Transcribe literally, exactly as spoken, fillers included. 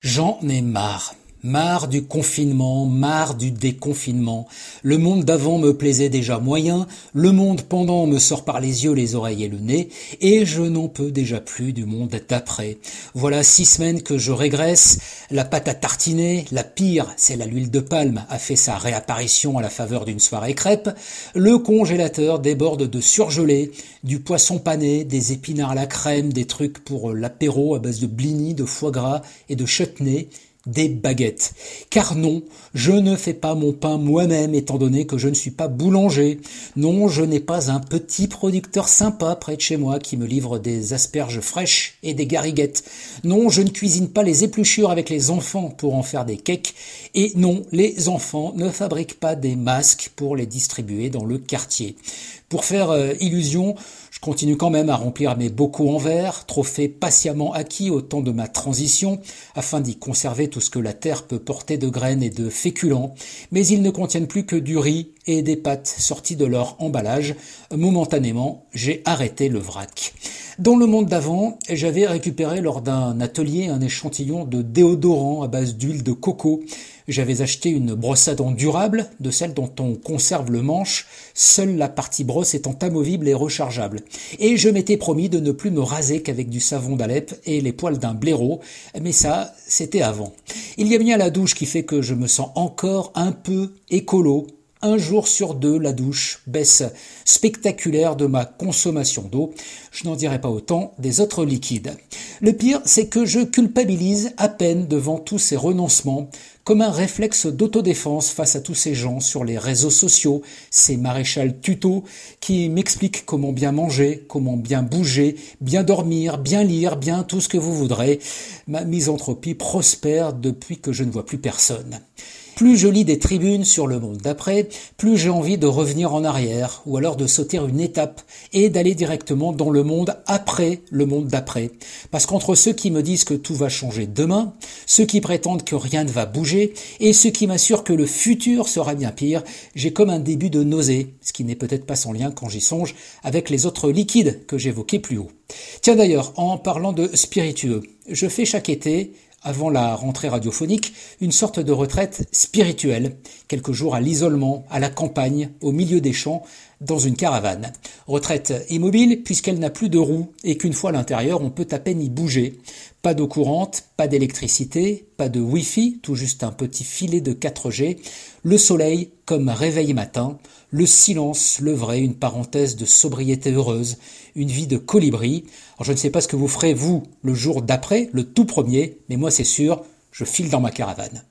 J'en ai marre. Marre du confinement, marre du déconfinement. Le monde d'avant me plaisait déjà moyen, le monde pendant me sort par les yeux, les oreilles et le nez, et je n'en peux déjà plus du monde d'après. Voilà six semaines que je régresse, la pâte à tartiner, la pire, c'est à l'huile de palme, a fait sa réapparition à la faveur d'une soirée crêpe, le congélateur déborde de surgelés, du poisson pané, des épinards à la crème, des trucs pour l'apéro à base de blinis, de foie gras et de chutney, des baguettes. Car non, je ne fais pas mon pain moi-même étant donné que je ne suis pas boulanger. Non, je n'ai pas un petit producteur sympa près de chez moi qui me livre des asperges fraîches et des gariguettes. Non, je ne cuisine pas les épluchures avec les enfants pour en faire des cakes. Et non, les enfants ne fabriquent pas des masques pour les distribuer dans le quartier. Pour faire euh, illusion, je continue quand même à remplir mes bocaux en verre, trophée patiemment acquis au temps de ma transition, afin d'y conserver tout ce que la terre peut porter de graines et de féculents, mais ils ne contiennent plus que du riz et des pâtes sorties de leur emballage. Momentanément, j'ai arrêté le vrac. Dans le monde d'avant, j'avais récupéré lors d'un atelier un échantillon de déodorant à base d'huile de coco. J'avais acheté une brosse à dents durable, de celle dont on conserve le manche, seule la partie brosse étant amovible et rechargeable. Et je m'étais promis de ne plus me raser qu'avec du savon d'Alep et les poils d'un blaireau, mais ça, c'était avant. Il y a bien la douche qui fait que je me sens encore un peu écolo. Un jour sur deux, la douche, baisse spectaculaire de ma consommation d'eau. Je n'en dirai pas autant des autres liquides. Le pire, c'est que je culpabilise à peine devant tous ces renoncements, comme un réflexe d'autodéfense face à tous ces gens sur les réseaux sociaux, ces maréchals tutos qui m'expliquent comment bien manger, comment bien bouger, bien dormir, bien lire, bien tout ce que vous voudrez. Ma misanthropie prospère depuis que je ne vois plus personne. Plus je lis des tribunes sur le monde d'après, plus j'ai envie de revenir en arrière, ou alors de sauter une étape, et d'aller directement dans le monde après le monde d'après. Parce qu'entre ceux qui me disent que tout va changer demain, ceux qui prétendent que rien ne va bouger, et ceux qui m'assurent que le futur sera bien pire, j'ai comme un début de nausée, ce qui n'est peut-être pas sans lien quand j'y songe, avec les autres liquides que j'évoquais plus haut. Tiens d'ailleurs, en parlant de spiritueux, je fais chaque été, avant la rentrée radiophonique, une sorte de retraite spirituelle, quelques jours à l'isolement, à la campagne, au milieu des champs, dans une caravane. Retraite immobile puisqu'elle n'a plus de roues et qu'une fois à l'intérieur, on peut à peine y bouger. Pas d'eau courante, pas d'électricité, pas de Wi-Fi, tout juste un petit filet de quatre G, le soleil comme réveil matin, le silence, le vrai, une parenthèse de sobriété heureuse, une vie de colibri. Alors je ne sais pas ce que vous ferez vous le jour d'après, le tout premier, mais moi c'est sûr, je file dans ma caravane.